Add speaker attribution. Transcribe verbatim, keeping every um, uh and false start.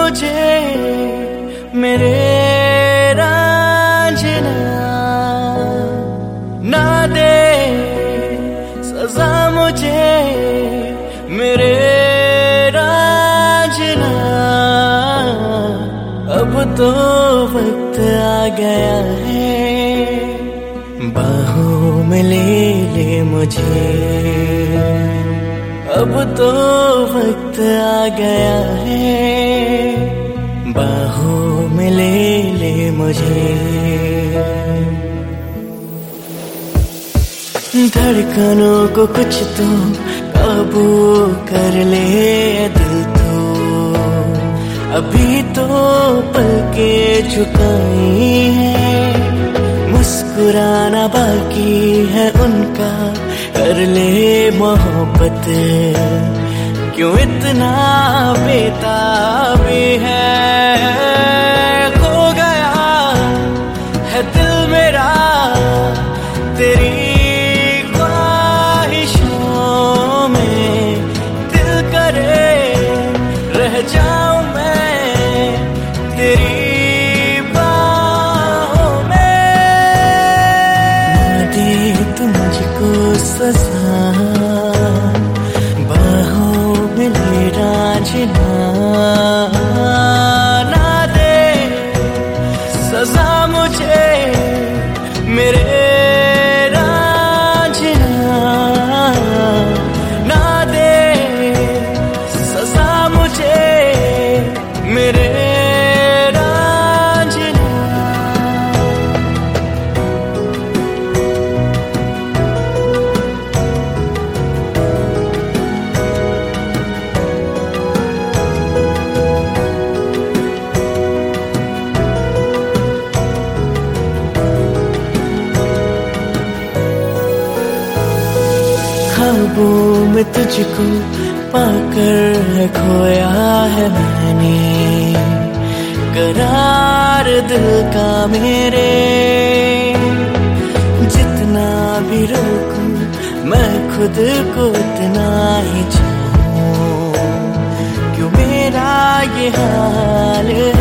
Speaker 1: मुझे मेरे रांझना, ना दे सजा मुझे मेरे रांझना। अब तो वक्त आ गया है, बाहों में ले ले मुझे। अब तो वक्त आ गया है, बाहों में ले ले मुझे। धड़कनों को कुछ तो काबू कर ले दिल तो, अभी तो पलके झुकाई है, मुस्कुराना बाकी है उनका, कर ले मोहब्बत। क्यों इतना बेताबी है, खो गया है दिल मेरा तेरी ख्वाहिशों में। दिल करे रह जाऊं मैं तेरी बाहों में। ना दे तू मुझको सजा, बाहों में ले रांझना, ना दे सजा मुझे मेरे रांझना, ना दे सजा मुझे मेरे ख्वाबों में तुझको पाकर खोया है मैंने, करार दिल का मेरे। जितना भी रोकूं मैं खुद को उतना ही चाहूं, क्यों मेरा ये हाल